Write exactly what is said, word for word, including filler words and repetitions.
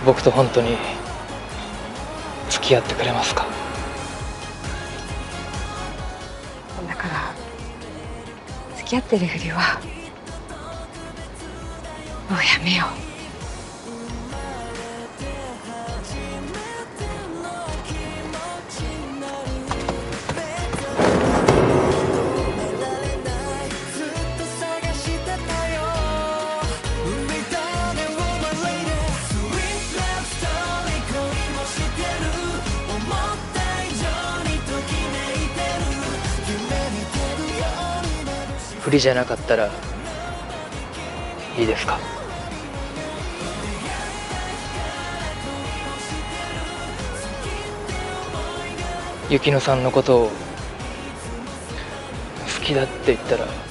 僕と本当に付き合ってくれますか？ だから付き合ってるふりはもうやめよう。 不利じゃなかったらいいですか？雪乃さんのことを好きだって言ったら